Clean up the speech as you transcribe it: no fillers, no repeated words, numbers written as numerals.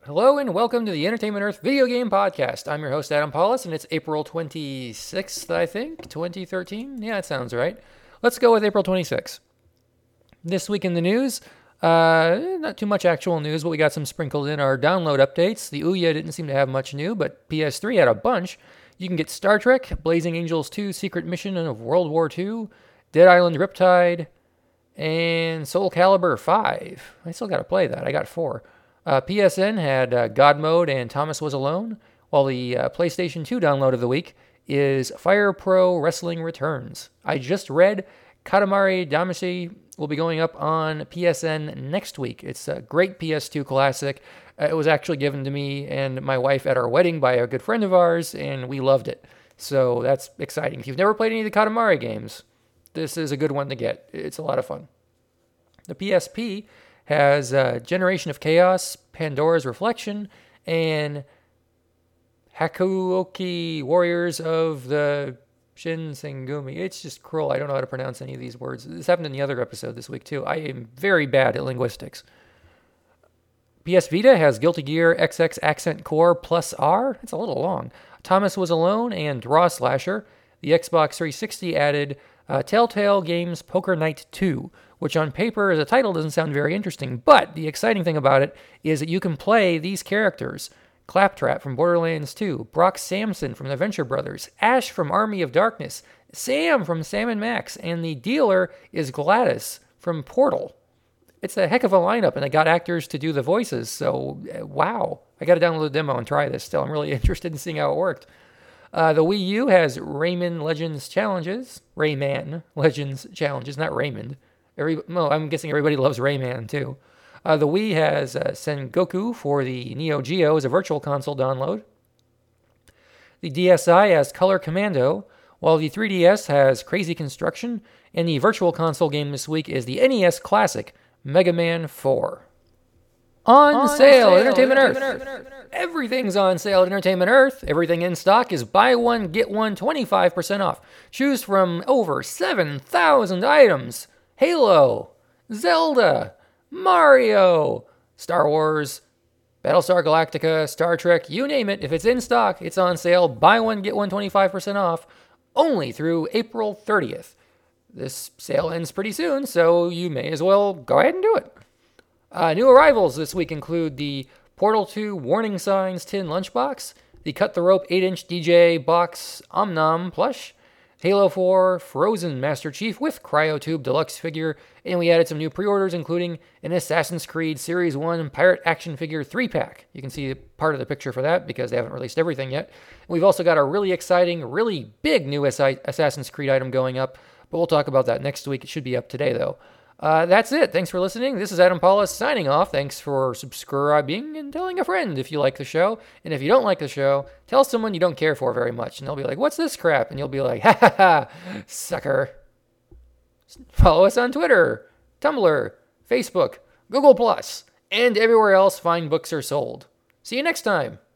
Hello and welcome to the Entertainment Earth Video Game Podcast. I'm your host, Adam Paulus, and it's April 26th, I think, 2013? Yeah, that sounds right. Let's go with April 26th. This week in the news, not too much actual news, but we got some sprinkled in our download updates. The Ouya didn't seem to have much new, but PS3 had a bunch. You can get Star Trek, Blazing Angels 2, Secret Mission of World War II, Dead Island Riptide, and Soul Calibur 5. I still got to play that. I got 4. PSN had God Mode and Thomas Was Alone, while the PlayStation 2 download of the week is Fire Pro Wrestling Returns. I just read Katamari Damacy will be going up on PSN next week. It's a great PS2 classic. It was actually given to me and my wife at our wedding by a good friend of ours, and we loved it. So that's exciting. If you've never played any of the Katamari games, this is a good one to get. It's a lot of fun. The PSP has Generation of Chaos, Pandora's Reflection, and Hakuoki Warriors of the Shinsengumi. It's just cruel. I don't know how to pronounce any of these words. This happened in the other episode this week, too. I am very bad at linguistics. PS Vita has Guilty Gear XX Accent Core Plus R. It's a little long. Thomas Was Alone and Raw Slasher. The Xbox 360 added Telltale Games Poker Night 2, which on paper as a title doesn't sound very interesting, but the exciting thing about it is that you can play these characters. Claptrap from Borderlands 2, Brock Samson from the Venture Brothers, Ash from Army of Darkness, Sam from Sam & Max, and the dealer is Gladys from Portal. It's a heck of a lineup, and they got actors to do the voices, so wow. I got to download the demo and try this still. I'm really interested in seeing how it worked. The Wii U has Rayman Legends Challenges. Rayman Legends Challenges, not Raymond. I'm guessing everybody loves Rayman, too. The Wii has Sengoku for the Neo Geo as a virtual console download. The DSi has Color Commando, while the 3DS has Crazy Construction, and the virtual console game this week is the NES Classic, Mega Man 4. On sale at Entertainment Earth. Everything's on sale at Entertainment Earth. Everything in stock is buy one, get one, 25% off. Choose from over 7,000 items. Halo, Zelda, Mario, Star Wars, Battlestar Galactica, Star Trek, you name it. If it's in stock, it's on sale. Buy one, get one, 25% off. Only through April 30th. This sale ends pretty soon, so you may as well go ahead and do it. New arrivals this week include the Portal 2 Warning Signs Tin Lunchbox, the Cut the Rope 8-inch DJ Box Omnom plush, Halo 4 Frozen Master Chief with Cryotube Deluxe figure, and we added some new pre-orders including an Assassin's Creed Series 1 Pirate Action Figure 3-pack. You can see part of the picture for that because they haven't released everything yet. We've also got a really exciting, really big new Assassin's Creed item going up, but we'll talk about that next week. It should be up today though. That's it. Thanks for listening. This is Adam Paulus signing off. Thanks for subscribing and telling a friend if you like the show. And if you don't like the show, tell someone you don't care for very much. And they'll be like, what's this crap? And you'll be like, ha ha ha, sucker. Follow us on Twitter, Tumblr, Facebook, Google+, and everywhere else fine books are sold. See you next time.